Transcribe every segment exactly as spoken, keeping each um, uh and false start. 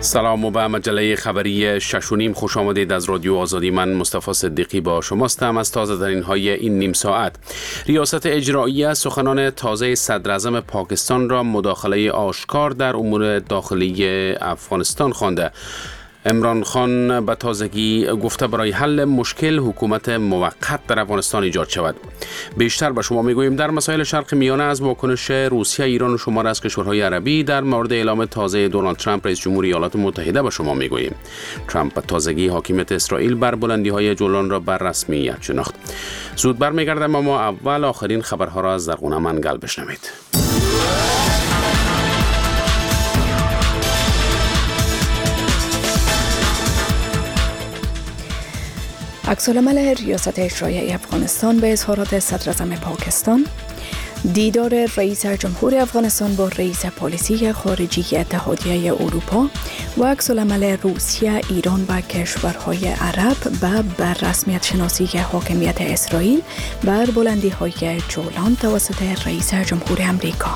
سلام و به مجله خبری شش و نیم خوش آمدید. از رادیو آزادی من مصطفی صدیقی با شماستم. از تازه ترین های این نیم ساعت: ریاست اجرایی سخنان تازه صدراعظم پاکستان را مداخله آشکار در امور داخلی افغانستان خوانده. عمران خان به تازگی گفته برای حل مشکل حکومت موقت در افغانستان ایجاد شود. بیشتر به شما میگوییم در مسائل شرق میانه از واکنش روسیه، ایران و شمار از کشورهای عربی در مورد اعلام تازه دونالد ترامپ رئیس جمهور ایالات متحده به شما میگوییم. ترامپ به تازگی حاکمیت اسرائیل بر بلندی های جولان را بر رسمیت شناخت. زود برمیگردم، اما اول آخرین خبرها را از زرغونه منگل بشنوید. عکس‌العمل ریاست اجرایی افغانستان به اظهارات صدراعظم پاکستان، دیدار رئیس جمهور افغانستان با رئیس پالیسی خارجی اتحادیه اروپا و عکس‌العمل روسیه، ایران و کشورهای عرب و بر رسمیت شناسی حاکمیت اسرائیل بر بلندی‌های جولان توسط رئیس جمهور امریکا.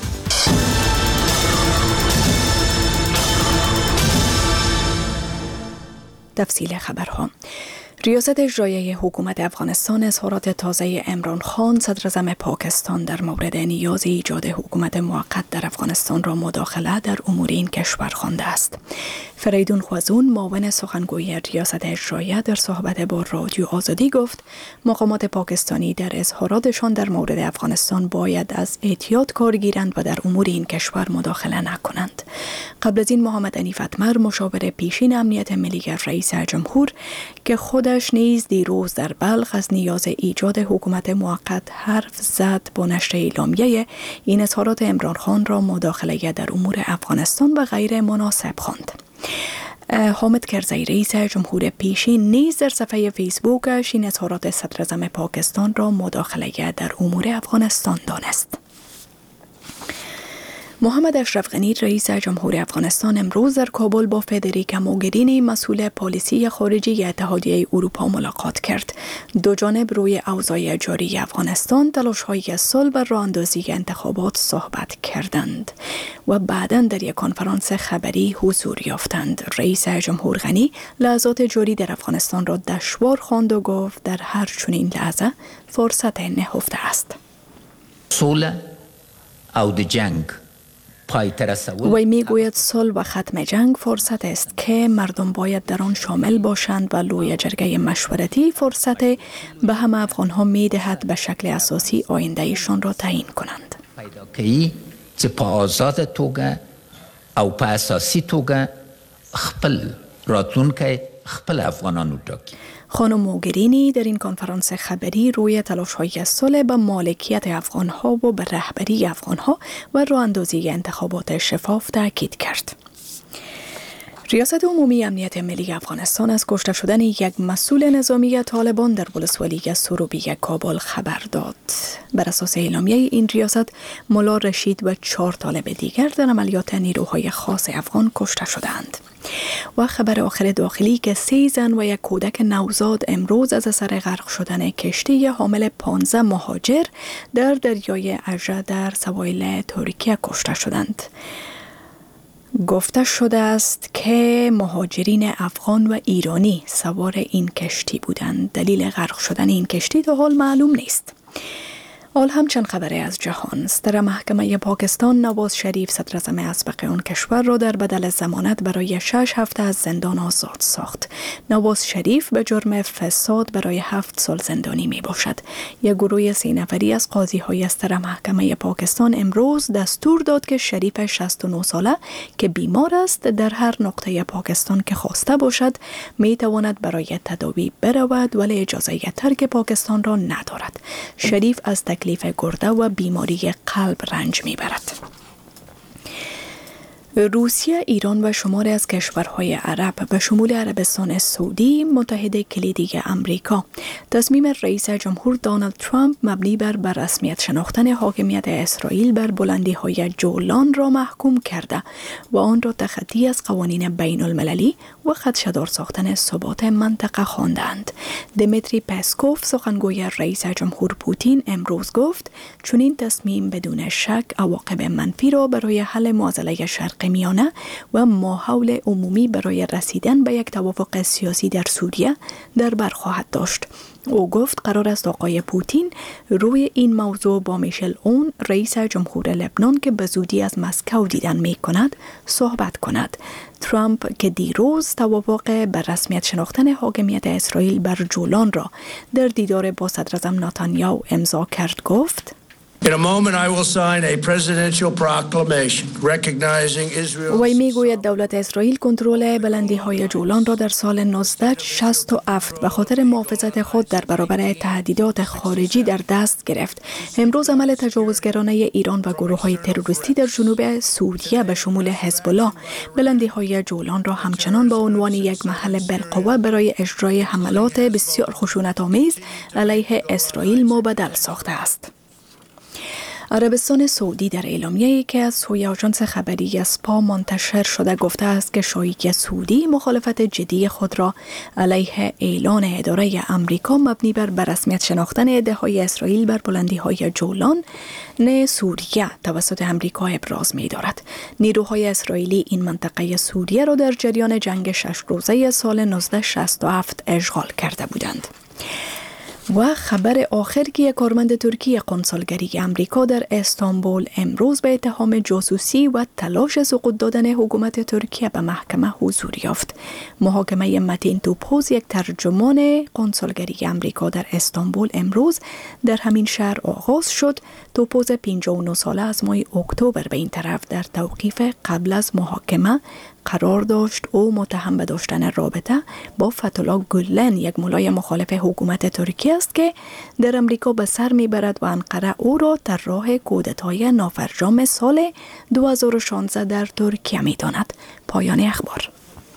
تفصیل خبرها: ریاست اجرایی حکومت افغانستان اظهارات تازه عمران خان صدراعظم پاکستان در مورد نیاز ایجاد حکومت موقت در افغانستان را مداخله در امور این کشور خوانده است. فریدون خوازون، معاون سخنگوی ریاست اجرایی، در صحبت با رادیو آزادی گفت مقامات پاکستانی در اظهاراتشان در مورد افغانستان باید از احتیاط کار گیرند و در امور این کشور مداخله نکنند. قبل از این محمد عنیف اتمر، مشاور پیشین امنیت ملی رئیس جمهور که خودش نیز دیروز در بلخ از نیاز ایجاد حکومت موقت حرف زد، با نشر اعلامیه این اظهارات عمران خان را مداخله در امور افغانستان و غیر مناسب خواند. حامد کرزی، رئیس جمهور پیشین، نیز در صفحه فیسبوکش این اظهارات صدراعظم پاکستان را مداخله در امور افغانستان دانست. محمد اشرف غنی، رئیس جمهور افغانستان، امروز در کابل با فدریکا موگرینی، مسئول پالیسی خارجی اتحادیه اروپا، ملاقات کرد. دو جانب روی اوضاع جاری افغانستان، تلاش‌های صلح و راه‌اندازی انتخابات صحبت کردند و بعداً در یک کنفرانس خبری حضور یافتند. رئیس جمهور غنی لحظات جاری در افغانستان را دشوار خواند و گفت در هر چنین لحظه فرصت نهفته است. صلح او د جنگ وی میگوید صلح و ختم جنگ فرصت است که مردم باید در آن شامل باشند و لوی جرگه مشورتی فرصت به همه افغان ها می دهد به شکل اساسی آینده ایشان را تعیین کنند. پیدا کی چې په آزاد توګه او په اساسي توګه خپل راتلونکی خپل افغانانو ټاکي. خانم موگرینی در این کنفرانس خبری روی تلاش‌های صلح به مالکیت افغان‌ها و به رهبری افغان‌ها و راه‌اندازی انتخابات شفاف تاکید کرد. ریاست عمومی امنیت ملی افغانستان از کشته شدن یک مسئول نظامی طالبان در ولسوالی سروبی کابل خبر داد. بر اساس اعلامیه این ریاست، ملا رشید و چهار طالب دیگر در عملیات نیروهای خاص افغان کشته شدند. و خبر آخر داخلی که سه زن و یک کودک نوزاد امروز از اثر غرق شدن کشتی حامل پانزده مهاجر در دریای اژه در سواحل ترکیه کشته شدند. گفته شده است که مهاجرین افغان و ایرانی سوار این کشتی بودند. دلیل غرق شدن این کشتی تا حال معلوم نیست. حال همچنین خبری از جهان: صدر محکمه پاکستان نواز شریف صدراعظم اسبق آن کشور را در بدل ضمانت برای شش هفته از زندان آزاد ساخت. نواز شریف به جرم فساد برای هفت سال زندانی می باشد. یک گروه سه نفری از قاضی های صدر محکمه پاکستان امروز دستور داد که شریف شصت و نه ساله که بیمار است در هر نقطه پاکستان که خواسته باشد می تواند برای تداوی برود، ولی اجازه ترک پاکستان را ندارد. شریف از تکلیف گرده و بیماری قلب رنج میبرد. روسیه، ایران و شماری از کشورهای عرب به شمول عربستان سعودی، متحد کلیدی امریکا، تصمیم رئیس جمهور دونالد ترامپ مبنی بر بر رسمیت شناختن حاکمیت اسرائیل بر بلندی‌های جولان را محکوم کرده و آن را تخطی از قوانین بین المللی و خدشه‌دار ساختن ثبات منطقه خواندند. دمیتری پسکوف، سخنگوی رئیس جمهور پوتین، امروز گفت چون این تصمیم بدون شک عواقب منفی را برای حل معضله شرق حاکمیانه و ماحول عمومی برای رسیدن به یک توافق سیاسی در سوریه در بر خواهد داشت. او گفت قرار است آقای پوتین روی این موضوع با میشل اون رئیس جمهور لبنان که به زودی از مسکو دیدن می کند صحبت کند. ترامپ که دیروز توافق بر رسمیت شناختن حاکمیت اسرائیل بر جولان را در دیدار با صدراعظم نتانیاهو امضا کرد گفت: In a moment I will sign a presidential proclamation recognizing Israel. وی میگوید دولت اسرائیل کنترل بلندی های جولان را در سال نوزده شصت و هفت به خاطر محافظت خود در برابر تهدیدات خارجی در دست گرفت. امروز عمل تجاوزگرانه ایران و گروه های تروریستی در جنوب سوریه به شمول حزب الله بلندی های جولان را همچنان به عنوان یک محل بالقوه برای اجرای حملات بسیار خشونت‌آمیز علیه اسرائیل مبدل ساخته است. عربستان سعودی در اعلامیه‌ای که از سوی آژانس خبری اسپا منتشر شده گفته است که شایعه سعودی مخالفت جدی خود را علیه اعلان اداره امریکا مبنی بر رسمیت شناختن ادعاهای اسرائیل بر بلندی‌های جولان نه سوریه توسط امریکا ابراز می‌دارد. نیروهای اسرائیلی این منطقه سوریه را در جریان جنگ شش روزه سال نوزده شصت و هفت اشغال کرده بودند. و خبر آخر که کارمند ترکیه قنصلگری امریکا در استانبول امروز به اتهام جاسوسی و تلاش سقوط دادن حکومت ترکیه به محکمه حضور یافت. محاکمه متین توپوز یک ترجمان قنصلگری امریکا در استانبول امروز در همین شهر آغاز شد. توپوز پنجاه و نه ساله از ماه اکتبر به این طرف در توقیف قبل از محاکمه قرار داشت. او متهم به داشتن رابطه با فتولا گولن، یک ملای مخالف حکومت ترکیه است که در امریکا به سر میبرد و انقره او را در راه کودتای نافرجام سال دو هزار و شانزده در ترکیه میداند. پایان اخبار.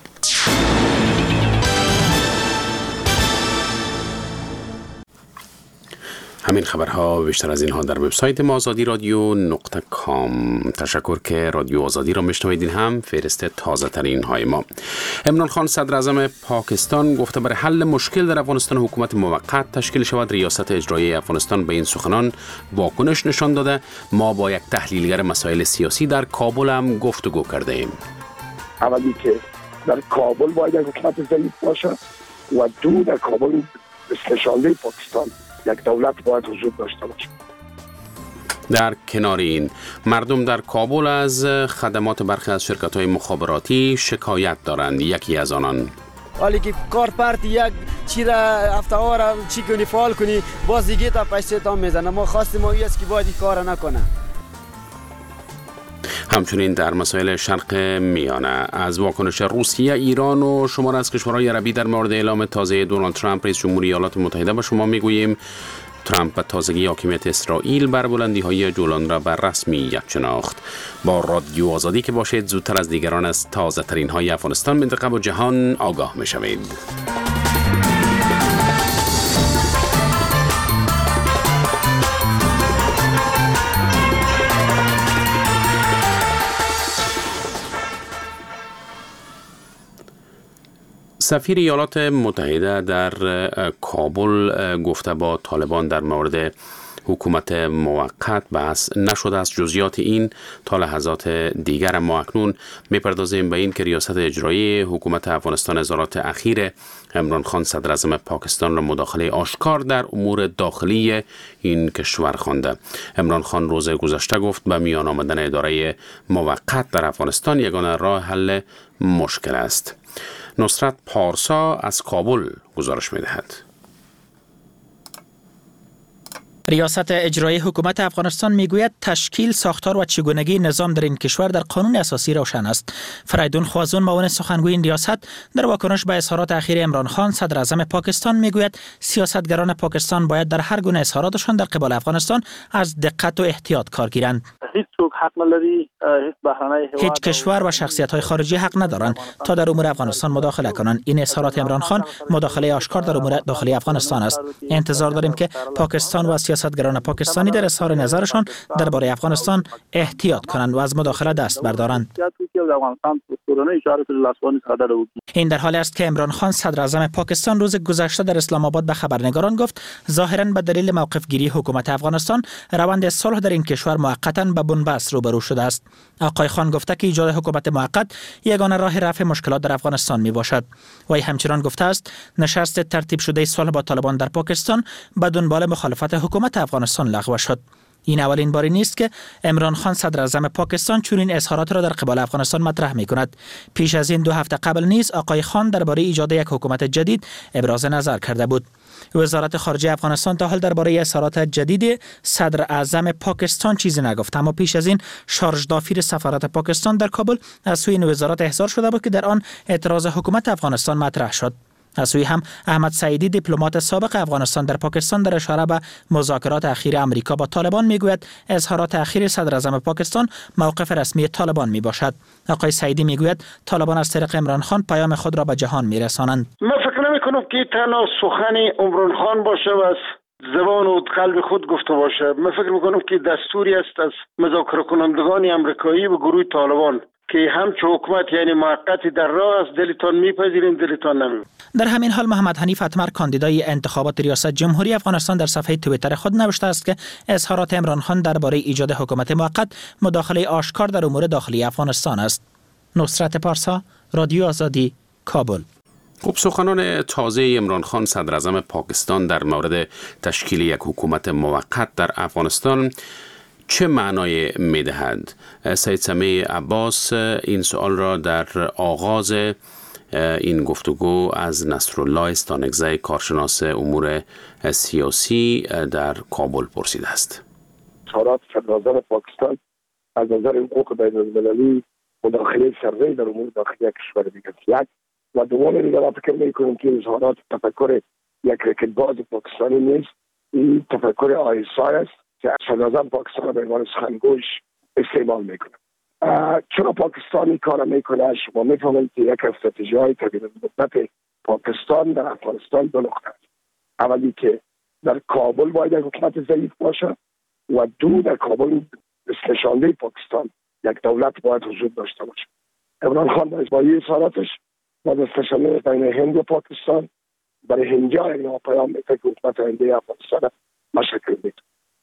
همین خبرها و بیشتر از اینها در وبسایت ما آزادی رادیو نقطه کام. تشکر که رادیو آزادی را میشنوید. هم فهرست تازه ترین های ما. عمران خان صدر اعظم پاکستان گفته برای حل مشکل در افغانستان حکومت موقت تشکیل شود. ریاست اجرایی افغانستان به این سخنان واکنش نشان داده. ما با یک تحلیلگر مسائل سیاسی در کابل هم گفتگو کرده ایم. اولی که در کابل باید حکومت ضعیف باشه و دو در کابل استشانده پاکستان یک دولت باید وجود داشته باشه. در کنار این مردم در کابل از خدمات برخی از شرکت‌های مخابراتی شکایت دارند. یکی از آنان: حالی که کار پرت یک چی را هفته ها را چی کنی فعال کنی باز دیگه تا پیسه تا میزنه. ما خواستیم ما است که باید این کار نکنه. همچنین در مسائل شرق میانه از واکنش روسیه، ایران و شمار از کشورهای عربی در مورد اعلام تازه دونالد ترامپ رئیس جمهوری ایالات متحده به شما میگوییم. ترامپ به تازگی حاکمیت اسرائیل بر بلندی‌های جولان را بر رسمیت شناخت. با رادیو آزادی که باشید زودتر از دیگران از تازه ترین های افغانستان، منطقه و جهان آگاه میشوید. سفیر ایالات متحده در کابل گفته با طالبان در مورد حکومت موقت بحث نشده است. جزئیات این تا لحظات دیگر. ما اکنون میپردازیم به این که ریاست اجرایی حکومت افغانستان اظهارات اخیر عمران خان صدر اعظم پاکستان را مداخله آشکار در امور داخلی این کشور خوانده. عمران خان روز گذشته گفت به میان آمدن اداره موقت در افغانستان یگانه راه حل مشکل است. نصرت پارسا از کابل گزارش می‌دهد. ریاست اجرایی حکومت افغانستان میگوید تشکیل، ساختار و چگونگی نظام در این کشور در قانون اساسی روشن است. فریدون خوازون معاون سخنگوی این ریاست در واکنش به اظهارات اخیر عمران خان صدر اعظم پاکستان میگوید سیاستگران پاکستان باید در هر گونه اظهاراتشان در قبال افغانستان از دقت و احتیاط کار گیرند. هیچ حق نداری، هیچ بحرانه هیچ کشور و شخصیت‌های خارجی حق ندارند تا در امور افغانستان مداخله کنند. این اظهارات عمران خان مداخله آشکار در امور داخلی افغانستان است. انتظار داریم که پاکستان و سیاست سیاستگران پاکستانی در اظهار نظرشان درباره افغانستان احتیاط کنند و از مداخله دست بردارند. این در حالی است که عمران خان صدر اعظم پاکستان روز گذشته در اسلام آباد به خبرنگاران گفت ظاهراً به دلیل موقف گیری حکومت افغانستان روند صلح در این کشور موقتاً به بنبست روبرو شده است. آقای خان گفته که ایجاد حکومت موقت یگانه راه رفع مشکلات در افغانستان می باشد. وی همچنان گفته است نشست ترتیب شده صلح با طالبان در پاکستان به دنبال مخالفت حکومت افغانستان لغو شد. این اولین باری نیست که عمران خان صدر اعظم پاکستان چنین اظهارات را در قبال افغانستان مطرح می کند. پیش از این دو هفته قبل نیز آقای خان درباره ایجاد یک حکومت جدید ابراز نظر کرده بود. وزارت خارجه افغانستان تا حال درباره اظهارات جدید صدر اعظم پاکستان چیزی نگفت، اما پیش از این شارژ دافیر سفارت پاکستان در کابل از سوی این وزارت احضار شده بود که در آن اعتراض حکومت افغانستان مطرح شد. از سوی هم احمد سعیدی دیپلمات سابق افغانستان در پاکستان در اشاره به مذاکرات اخیر امریکا با طالبان میگوید اظهارات اخیر صدر اعظم پاکستان موقف رسمی طالبان می باشد. آقای سعیدی میگوید طالبان از طریق عمران خان پیام خود را به جهان میرسانند. من فکر نمی کنم که تنها سخن عمران خان باشه و از زبان و قلب خود گفته باشه. من فکر میکنم که دستوری است از مذاکره کنندگان امریکایی و گروه طالبان که همچون حکومت یعنی موقتی در راه است، دلتان میپذیریم دلتان نمیپذیریم. در همین حال محمد حنیف اتمر کاندیدای انتخابات ریاست جمهوری افغانستان در صفحه توییتر خود نوشته است که اظهارات عمران خان درباره ایجاد حکومت موقت مداخله آشکار در امور داخلی افغانستان است. نصرت پارسا، رادیو آزادی، کابل. خب سخنان تازه عمران خان صدر اعظم پاکستان در مورد تشکیل یک حکومت موقت در افغانستان چه معنای می‌دهد؟ سید سمیع عباس این سوال را در آغاز این گفتگو از نصرالله استانکزی کارشناس امور سیاسی در کابل پرسیده است. اظهارات صدر اعظم پاکستان از نظر حقوق بین المللی مداخله سرزنی در امور داخلی کشور دیگر یک و دوم دیگر فکر می‌کنم که اظهارات تفکر یک رکتباز پاکستانی نیست، این تفکر آیسای است که صدر اعظم پاکستان به عنوان سخنگوش استعمال میکنه. چرا پاکستان این کار میکنه؟ شما میفهمید که یک استراتژی های طویل مدت پاکستان در افغانستان دو نقطه است. اولی که در کابل باید یک حکومت ضعیف باشه و دو در کابل نشانده پاکستان یک دولت باید وجود داشته باشه. عمران خان با این اظهاراتش با نشانده بین هند و پاکستان برای هندیا یک پیام میده که حکومت آینده افغانستان مشکل میده.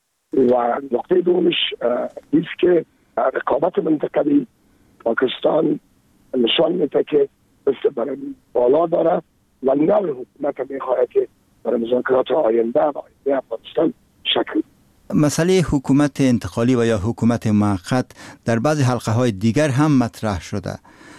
و نقطه دومش ایست که رقابت منطقه‌ای پاکستان نشان میده که بسیار برای بالا داره و نوع حکومت میخواهد که برای مذاکرات آینده و آینده افغانستان شکل. مسئله حکومت انتقالی و یا حکومت موقت در بعضی حلقه های دیگر هم مطرح شده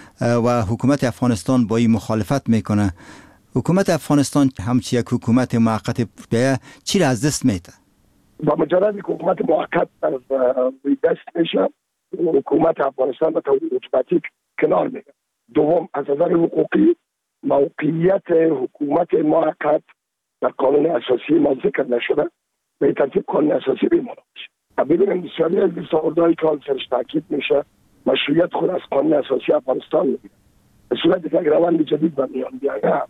و حکومت افغانستان با این مخالفت میکنه. حکومت افغانستان همچی یک حکومت موقت بیه چی را از دست میده؟ با مجرد حکومت موقت از دست میشه حکومت افغانستان به طور اتوماتیک کنار میره. دوم از نظر حقوقی موقعیت حکومت موقت در قانون اساسی ما ذکر نشده، به ترتیب قانون اساسی بیمونه میشه. ببینیم بسیاری از دستاوردهایی که حال سرش تاکید میشه مشروعیت خود از قانون اساسی افغانستان میگیره. به صورتی که اگر روند جدید به میان بیاید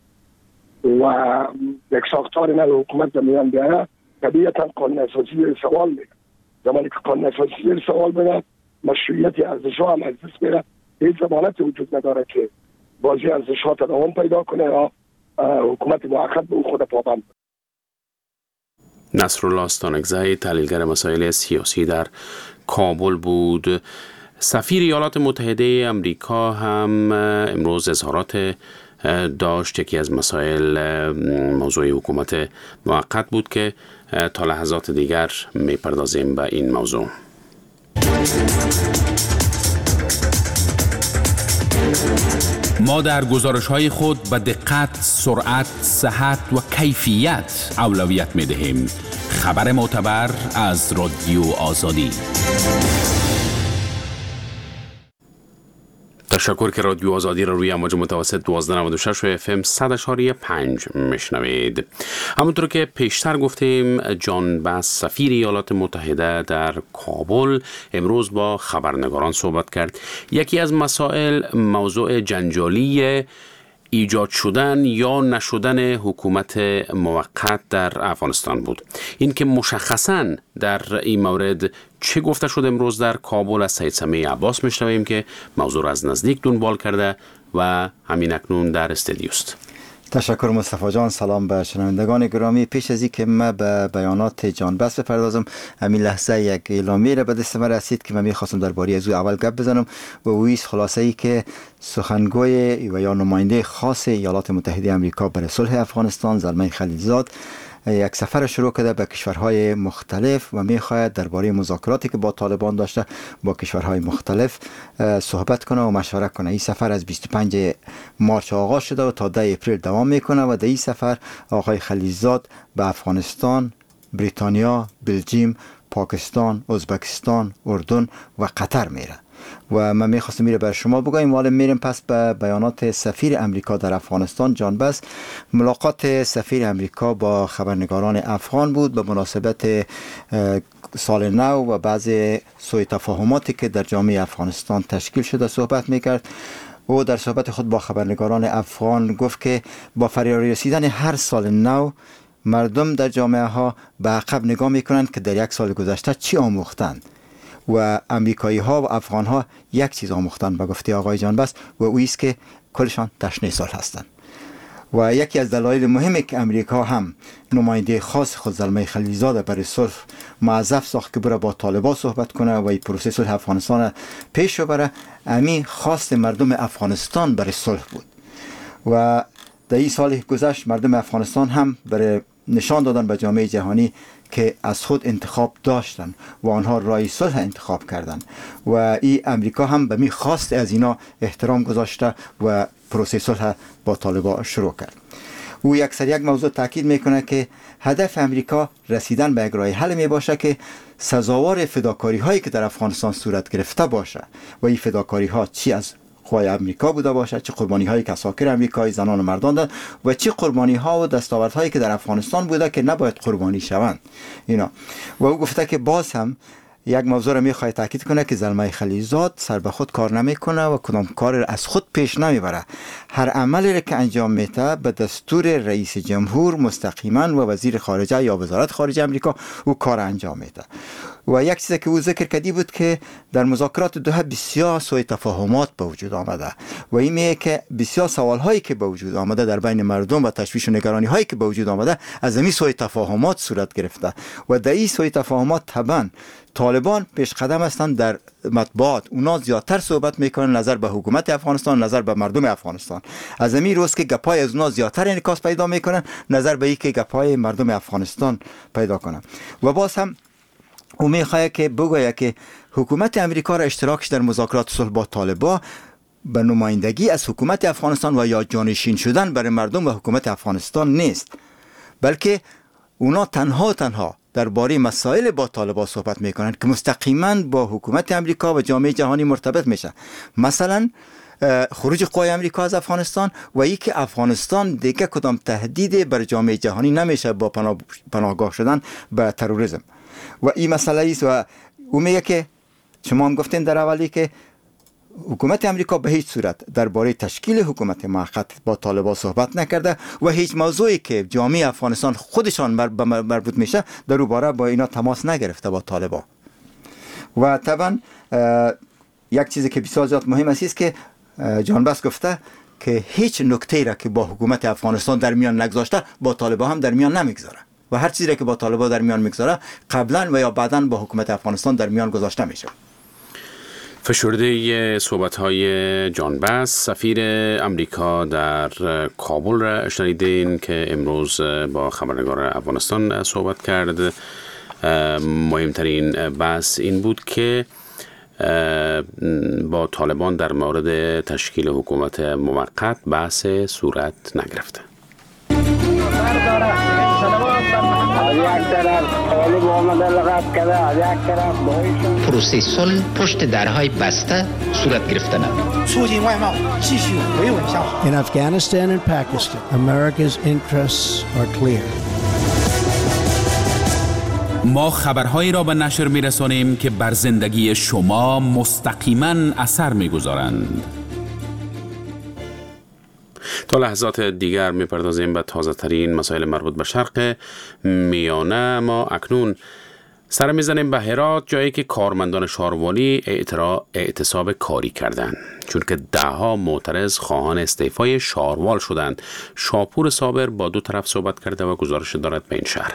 و یک ساختار نو حکومت به میان بیاید طبیعتا قانون اساسی سوال میگه. زمانی که قانون اساسی سوال بگه مشروعیت ارزش‌ها هم از دست میره. هیچ ضمانت وجود نداره که بازی ارزش‌ها تداوم پیدا کنه یا حکومت موقت به خود پابند. نصرالله استانکزی تحلیلگر مسائل سیاسی در کابل بود. سفیر ایالات متحده امریکا هم امروز اظهارات داشت. یکی از مسائل موضوع حکومت موقت بود که تا لحظات دیگر میپردازیم به این موضوع. ما در گزارش‌های خود به دقت، سرعت، صحت و کیفیت اولویت می‌دهیم. خبر معتبر از رادیو آزادی. تشکر که رادیو آزادی را روی امواج متوسط دوازده نود و شش و اف ام صد اشاری پنج میشنوید. همونطور که پیشتر گفتیم جان باس سفیر ایالات متحده در کابل امروز با خبرنگاران صحبت کرد. یکی از مسائل موضوع جنجالی ایجاد شدن یا نشدن حکومت موقت در افغانستان بود. این که مشخصاً در این مورد چه گفته شد امروز در کابل از سید سمیع عباس میشنویم که موضوع را از نزدیک دنبال کرده و همین اکنون در استودیوست. تشکر مصطفی جان. سلام به شنوندگان گرامی. پیش از اینکه من به بیانات جان بس بپردازم، همین لحظه یک اعلامیه را به دست من رسید که من می‌خواستم درباره از او اول گپ بزنم و اویس خلاصه ای که سخنگوی و یا نماینده خاص ایالات متحده آمریکا برای صلح افغانستان زلمه خلیلزاد یک سفر شروع کرده به کشورهای مختلف و میخواهد درباره مذاکراتی که با طالبان داشته با کشورهای مختلف صحبت کنه و مشورت کنه. این سفر از بیست و پنجم مارس آغاز شده و تا ده اپریل دوام میکنه و در این سفر آقای خلیلزاد به افغانستان، بریتانیا، بلژیم، پاکستان، ازبکستان، اردن و قطر میره و من میخواستم میره بر شما بگویم. حالا میریم پس به بیانات سفیر امریکا در افغانستان جان بس. ملاقات سفیر امریکا با خبرنگاران افغان بود به مناسبت سال نو و بعض سوء تفاهماتی که در جامعه افغانستان تشکیل شده صحبت میکرد. او در صحبت خود با خبرنگاران افغان گفت که با فراری رسیدن هر سال نو مردم در جامعه ها به عقب نگاه میکنند که در یک سال گذشته چی آموختند و امریکایی ها و افغان ها یک چیز آموختن به گفته آقای جان بس و او است که کلشان تشنه صلح هستند و یکی از دلایل مهمی که امریکا هم نماینده خاص خود زلمه خلیلزاد برای صلح موظف ساخت که بره با طالبان صحبت کنه و این پروسه صلح افغانستان پیش ببره، امی خواست مردم افغانستان برای صلح بود و در این سال گذشت مردم افغانستان هم برای نشان دادن به جامعه جهانی که از خود انتخاب داشتن و آنها راه صلح انتخاب کردن و این امریکا هم به می خواست از اینا احترام گذاشته و پروسه صلح با طالبان شروع کرد. او یکسر یک موضوع تاکید میکنه که هدف امریکا رسیدن به یک راه حل می باشه که سزاوار فداکاری هایی که در افغانستان صورت گرفته باشه و این فداکاری ها چی از خواه امریکا بوده باشه، چه قربانی هایی که اساکر امریکایی زنان و مردان دادن و چه قربانی ها و دستاورد هایی که در افغانستان بوده که نباید قربانی شوند اینا. و او گفته که باز هم یک موضوع را میخواد تاکید کنه که زلمه خلیلزاد سر به خود کار نمیکنه و کدام کار از خود پیش نمیبره. هر عملی را که انجام میده به دستور رئیس جمهور مستقیما و وزیر خارجه یا وزارت خارجه امریکا او کار انجام میده. و یک چیزی که او ذکر کردی بود که در مذاکرات دوحه بسیار سوء تفاهمات به وجود آمده و این میگه که بسیار سوال هایی که به وجود آمده در بین مردم و تشویش و نگرانی هایی که به وجود آمده از همین سوء تفاهمات صورت گرفته و در این سوء تفاهمات طبعا طالبان پیش قدم هستند در مطبوعات. اونا زیادتر صحبت میکنن نظر به حکومت افغانستان، نظر به مردم افغانستان. از همین روز که گپای از اونا زیادتر انعکاس پیدا میکنن نظر به این که گپای مردم افغانستان پیدا کنن. و باز هم او میخواه که بگوید که حکومت امریکا را اشتراکش در مذاکرات صلح با طالبان به نمایندگی از حکومت افغانستان و یا جانشین شدن برای مردم و حکومت افغانستان نیست، بلکه اونا تنها تنها درباره مسائل با طالبان صحبت میکنند که مستقیما با حکومت امریکا و جامعه جهانی مرتبط میشه، مثلا خروج قوای امریکا از افغانستان و ای که افغانستان دیگه کدام تهدید بر جامعه جهانی نمیشه با پناه پناهگاه شدن به تروریسم و این مسئله است. و او میگه که شما هم گفتین در اولی که حکومت امریکا به هیچ صورت درباره تشکیل حکومت موقت با طالبان صحبت نکرده و هیچ موضوعی که جامعه افغانستان خودشان مربوط میشه در او باره با اینا تماس نگرفته با طالبان. و طبعا یک چیزی که بسیار زیاد مهم است که جان بس گفته که هیچ نکته را که با حکومت افغانستان در میان نگذاشته با طالبان هم در میان نمیگذاره و هر چیزی را که با طالبان در میان میگذاره قبلا و یا بعدا با حکومت افغانستان در میان گذاشته میشه. فشرده صحبت‌های جان بس سفیر امریکا در کابل را شنیدین که امروز با خبرنگار افغانستان صحبت کرد. مهمترین بحث این بود که با طالبان در مورد تشکیل حکومت موقت بحث صورت نگرفته. پروسه صلح پشت درهای بسته صورت گرفتن. In Afghanistan and Pakistan, America's interests are clear. ما خبرهایی را به نشر می‌رسانیم که بر زندگی شما مستقیما اثر می‌گذارند. تا لحظات دیگر میپردازیم به تازه ترین مسائل مربوط به شرق میانه. ما اکنون سر میزنیم به هرات، جایی که کارمندان شاروالی اعتصاب کاری کردند، چون که دهها معترض خواهان استعفای شاروال شدند. شاپور صابر با دو طرف صحبت کرده و گزارش دارد به این شهر.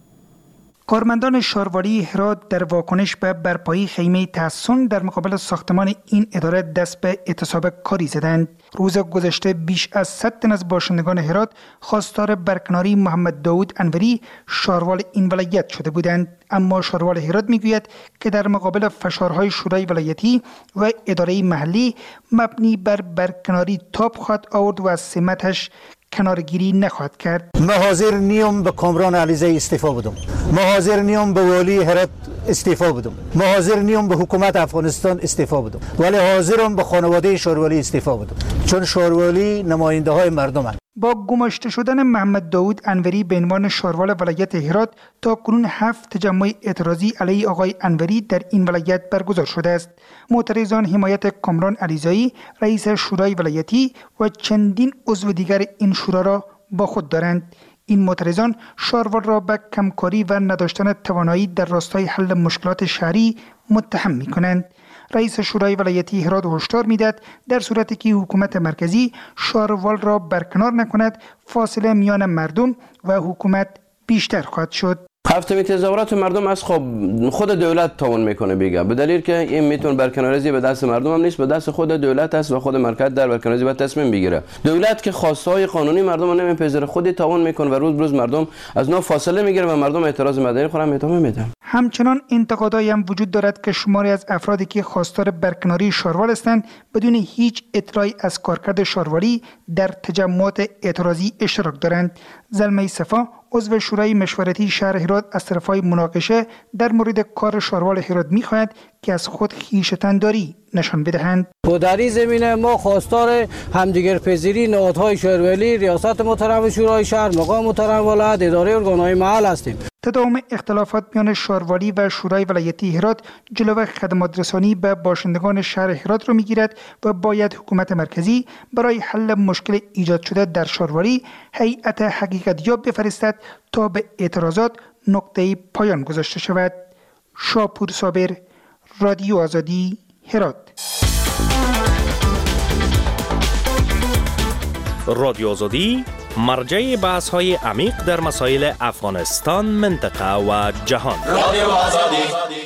کارمندان شاروالی هرات در واکنش به برپایی خیمه تحصن در مقابل ساختمان این اداره دست به اعتصاب کاری زدند. روز گذشته بیش از صد تن از باشندگان هرات خواستار برکناری محمد داود انوری شاروال این ولایت شده بودند، اما شاروال هرات میگوید که در مقابل فشارهای شورای ولایتی و اداره محلی مبنی بر برکناری تاب خواهد آورد و از سمتش کنارگیری نخواهد کرد. ما حاضر نیم به کامران علیزی استعفا بدم، ما حاضر نیم به والی هرات استعفا بدم، ما حاضر نیم به حکومت افغانستان استعفا بدم، ولی حاضرم به خانواده شاروالی استعفا بدم، چون شاروالی نماینده های مردم هست. با گماشته شدن محمد داود انوری به عنوان شاروال ولایت هرات تا کنون هفت تجمع اعتراضی علیه آقای انوری در این ولایت برگزار شده است. معترضان حمایت کامران علیزایی رئیس شورای ولایتی و چندین عضو دیگر این شورا را با خود دارند. این معترضان شاروال را به کمکاری و نداشتن توانایی در راستای حل مشکلات شهری متهم می کنند. رئیس شورای ولایتی هرات هشدار میداد در صورتی که حکومت مرکزی شاروال را برکنار نکند، فاصله میان مردم و حکومت بیشتر خواهد شد. هفته تظاهرات مردم از خب خود دولت تعاون میکنه بیگه، به دلیل که این میتونه برکناریزی به دست مردم هم نیست، به دست خود دولت است و خود مرکز در برکناریزی باید تصمیم بگیره. دولت که خواسته های قانونی مردم رو نمیپذیره، خودی تعاون میکنه و روز روز مردم از نو فاصله میگیره و مردم اعتراض مدنی خودم ادامه میدن. همچنان انتقادایی هم وجود دارد که شماری از افرادی که خواستار برکناری شاروال هستند بدون هیچ اطلاعی از کارکرد شاروالی در تجمعات اعتراضی اشتراک دارند. زلمه صفا عضو شورای مشورتی شهر هرات از طرفای مناقشه در مورد کار شاروال هرات می‌خواهد که از خود خویشتن‌داری نشان بدهند. در این زمینه ما خواستار همدیگر پذیری نهادهای شهرولی، ریاست محترم شورای شهر، مقام محترم ولایت، اداره ارگان‌های محل هستیم. تداوم اختلافات میان شاروالی و شورای ولایتی هرات جلو خدمات رسانی به باشندگان شهر هرات را میگیرد و باید حکومت مرکزی برای حل مشکل ایجاد شده در شاروالی هیئت حقیقتیاب بفرستد تا به اعتراضات نقطه پایان گذاشته شود. شاپور صابر، رادیو آزادی، هرات. رادیو آزادی مرجع بحث های عمیق در مسائل افغانستان، منطقه و جهان. رادیو آزادی.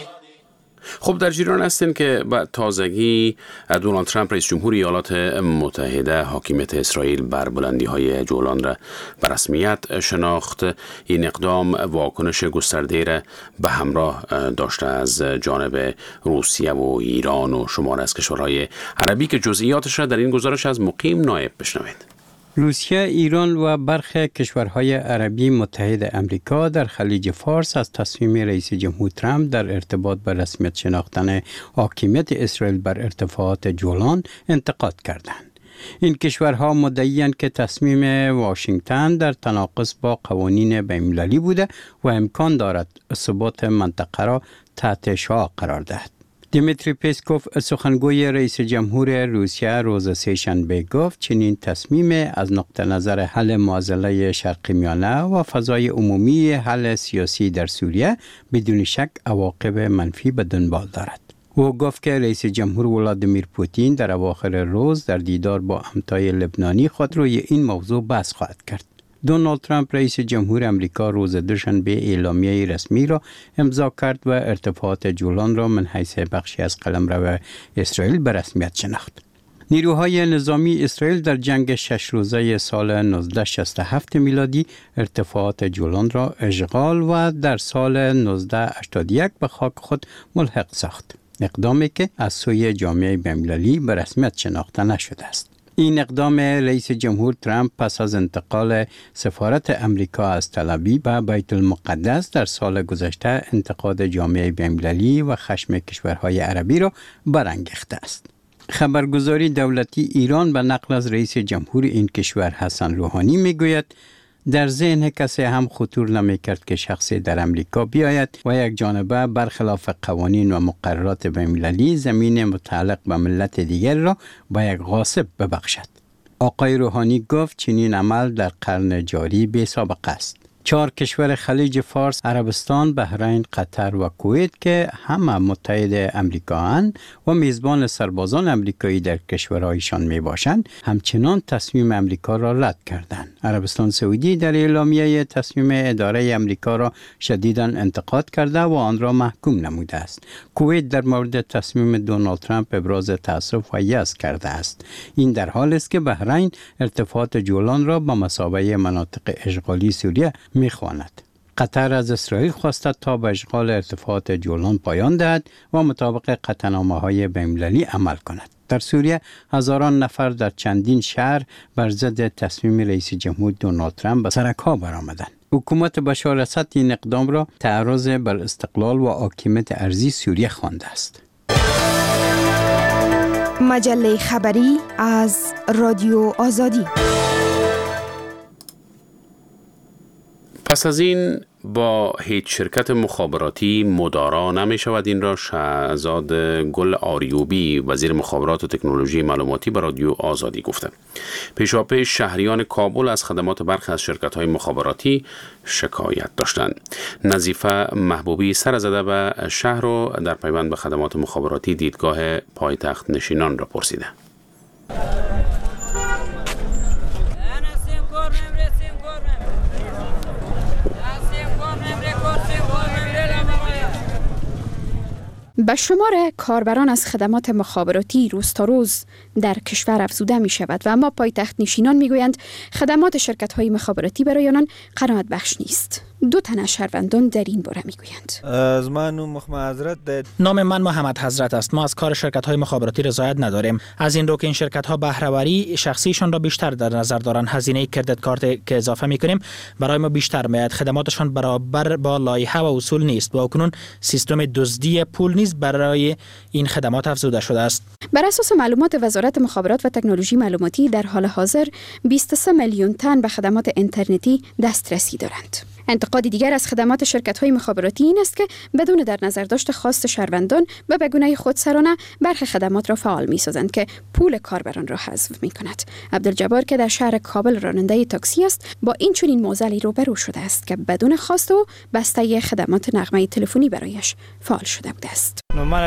خب در جریان هستین که با تازگی دونالد ترامپ رئیس جمهور ایالات متحده حاکمیت اسرائیل بر بلندی های جولان را به رسمیت شناخت. این اقدام واکنش گسترده را به همراه داشته از جانب روسیه و ایران و شمار از کشورهای عربی که جزئیاتش را در این گزارش از مقیم نایب بشنوید. روسیه، ایران و برخی کشورهای عربی متحد امریکا در خلیج فارس از تصمیم رئیس جمهور ترامپ در ارتباط به رسمیت شناختن حاکمیت اسرائیل بر ارتفاعات جولان انتقاد کردند. این کشورها مدعی‌اند که تصمیم واشنگتن در تناقض با قوانین بین‌المللی بوده و امکان دارد ثبات منطقه را تحت شعاع قرار دهد. دیمیتری پیسکوف سخنگوی رئیس جمهور روسیه روز سه‌شنبه گفت چنین تصمیم از نقطه نظر حل معضله شرق میانه و فضای عمومی حل سیاسی در سوریه بدون شک عواقب منفی به دنبال دارد. او گفت که رئیس جمهور ولادیمیر پوتین در اواخر روز در دیدار با همتای لبنانی خود روی این موضوع بحث خواهد کرد. دونالد ترامپ رئیس جمهور امریکا روز دوشنبه اعلامیه رسمی را امضا کرد و ارتفاعات جولان را من حیث بخشی از قلمرو اسرائیل به رسمیت شناخت. نیروهای نظامی اسرائیل در جنگ شش روزه سال نوزده شصت و هفت میلادی ارتفاعات جولان را اشغال و در سال نوزده هشتاد و یک به خاک خود ملحق ساخت. اقدامی که از سوی جامعه بین‌المللی به رسمیت شناخته نشده است. این اقدام رئیس جمهور ترامپ پس از انتقال سفارت امریکا از تل‌آویو به بیت المقدس در سال گذشته انتقاد جامعه بین‌المللی و خشم کشورهای عربی را برانگیخته است. خبرگزاری دولتی ایران به نقل از رئیس جمهور این کشور حسن روحانی میگوید در ذهن کسی هم خطور نمی‌کرد که شخصی در امریکا بیاید و یک جانبه برخلاف قوانین و مقررات بین‌المللی زمین متعلق به ملت دیگر را به یک غاصب ببخشد. آقای روحانی گفت چنین عمل در قرن جاری بی سابقه است. چهار کشور خلیج فارس، عربستان، بحرین، قطر و کویت که همه متحد امریکایند و میزبان سربازان امریکایی در کشورهایشان می باشند، همچنان تصمیم امریکا را رد کردند. عربستان سعودی در اعلامیه تصمیم اداره امریکا را شدیداً انتقاد کرده و آن را محکوم نموده است. کویت در مورد تصمیم دونالد ترامپ ابراز تأسف و یأس کرده است. این در حالی است که بحرین ارتفاعات جولان را به مثابه مناطق اشغالی سوریه می‌خواند. قطر از اسرائیل خواسته تا به اشغال ارتفاعات جولان پایان دهد و مطابق قطعنامه‌های بین‌المللی عمل کند. در سوریه هزاران نفر در چندین شهر بر ضد تصمیم رئیس جمهور دونالد ترامپ به سرک‌ها برآمدند. حکومت بشار اسد این اقدام را تعرض بر استقلال و حاکمیت ارضی سوریه خوانده است. مجله خبری از رادیو آزادی. پس از این با هیچ شرکت مخابراتی مدارا نمی شود. این را شهزاد گل آریوبی وزیر مخابرات و تکنولوژی معلوماتی به رادیو آزادی گفته. پیشاپیش شهریان کابل از خدمات برخی از شرکت‌های مخابراتی شکایت داشتند. نظیفه محبوبی سر زده به شهر و در پیوند به خدمات مخابراتی دیدگاه پایتخت نشینان را پرسیده. به شمار کاربران از خدمات مخابراتی روز تا روز در کشور افزوده می شود و اما پایتخت نشینان می گویند خدمات شرکت های مخابراتی برای آنان قناعت بخش نیست. دو تن از شهروندان در این باره می گویند. از من محمد حضرت. نام من محمد حضرت است. ما از کار شرکت های مخابراتی رضایت نداریم. از این رو که این شرکت ها بهره‌وری شخصیشان را بیشتر در نظر دارند. هزینه کردت کارت که اضافه می کنیم برای ما بیشتر میاد. خدماتشان برابر با لایحه و اصول نیست. با اکنون سیستم دزدی پول نیز برای این خدمات افزوده شده است. بر اساس معلومات وزارت مخابرات و تکنولوژی معلوماتی در حال حاضر بیست و سه میلیون تن به خدمات اینترنتی دسترسی دارند. انتقاد دیگر از خدمات شرکت‌های مخابراتی این است که بدون در نظر داشت خواست شهروندان و به گونه خودسرانه برخی خدمات را فعال می‌سازند که پول کاربران را حذف می‌کند. عبدالجبار که در شهر کابل راننده تاکسی است با این چنین معضلی روبرو شده است که بدون خواست او بسته خدمات نغمه تلفنی برایش فعال شده بوده است.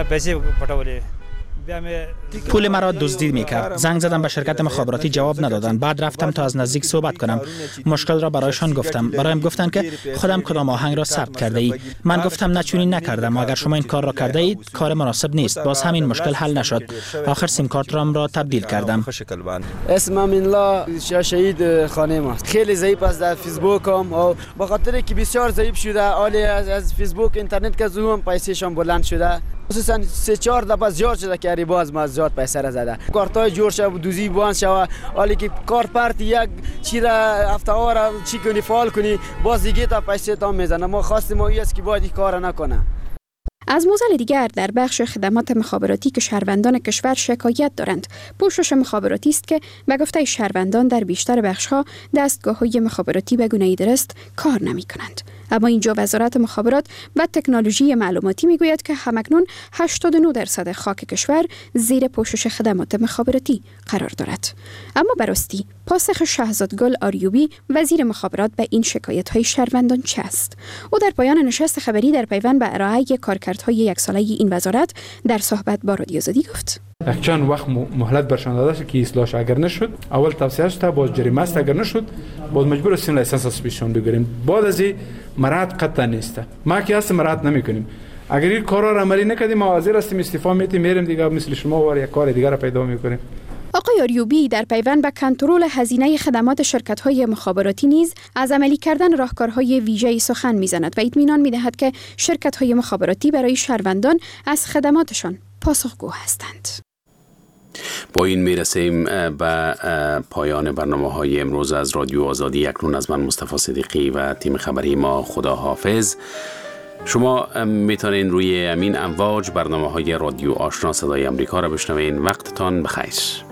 پول مرا دزدی میکرد. زنگ زدم به شرکت مخابراتی جواب ندادند. بعد رفتم تا از نزدیک صحبت کنم. مشکل را برایشان گفتم. برایم گفتند که خودم کدام آهنگ را ثبت کرده ای. من گفتم نه چنین نکردم. اگر شما این کار را کرده اید کار مناسب نیست. باز همین مشکل حل نشد. آخر سیم کارت رام را تبدیل کردم. اسمم الله شهید خانم است. خیلی ضعیف است در فیسبوکم و به خاطر که بسیار ضعیف شده حالی از, از فیسبوک اینترنت که زوم پیسه‌شان بلند شده. خصوصا سه چهار دفعه زیاد شده که اری باز ما زیاد پیسه را زده. کارتای جور شو دوزی بوان شو حالی که کار پرت یک چی را هفته ها را چی کنی فعال کنی باز دیگه تا پیسه تا میزنه. ما خواستیم ما است که باید این کار نکنه. از معضل دیگر در بخش خدمات مخابراتی که شهروندان کشور شکایت دارند پوشش مخابراتی است که به گفته شهروندان در بیشتر بخش‌ها دستگاه‌های مخابراتی به گونه درست کار نمی‌کنند. اما اینجا وزارت مخابرات و تکنولوژی معلوماتی میگوید که همکنون هشتاد و نه درصد خاک کشور زیر پوشش خدمات مخابراتی قرار دارد. اما براستی پاسخ شهزاد گل آریوبی وزیر مخابرات به این شکایت‌های شهروندان چه است؟ او در پایان نشست خبری در پیوند به ارائه کارکردهای یک ساله این وزارت در صحبت با رادیو آزادی گفت: یک چند وقت مهلت برشان داده شد که اصلاحش اگر نشد اول توصیه شد باز جریمه است، اگر نشد باز مجبور هستیم لایسنس از پیششون بگیریم. بعد از این مراد قطع نیست. ما که هست مراد نمیکنیم. اگر این کارا را عملی نکردیم ما حاضر هستیم استعفا میدیم میریم دیگه مثل شما وار یک کار دیگه را پیدا میکنیم. آقای آریوبی در پیوند به کنترل هزینه خدمات شرکت‌های مخابراتی نیز از عملی کردن راهکارهای ویژه‌ای سخن می‌زند و اطمینان می‌دهد که شرکت‌های مخابراتی برای شهروندان از خدماتشان پاسخگو هستند. با این میرسیم به پایان برنامه‌های امروز از رادیو آزادی. اکنون از من مصطفی صدیقی و تیم خبری ما خدا حافظ. شما میتونین روی امین امواج برنامه‌های رادیو آشنا صدای امریکا را بشنوین. وقتتان بخیر.